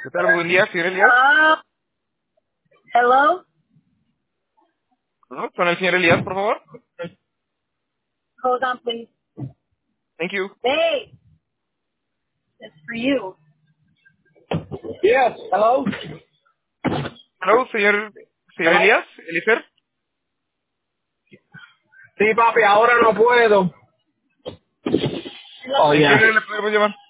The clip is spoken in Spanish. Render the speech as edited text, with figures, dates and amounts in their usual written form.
¿Qué tal? Buen día, señor Elías. Hello? ¿No? Con el señor Elías, por favor. Hold on, please. Thank you. Hey, it's for you. Yes, hello. Hello, señor Hello. Elías, Eliezer. Sí, papi, ahora no puedo. Oh, ¿En qué yeah. le podemos llamar?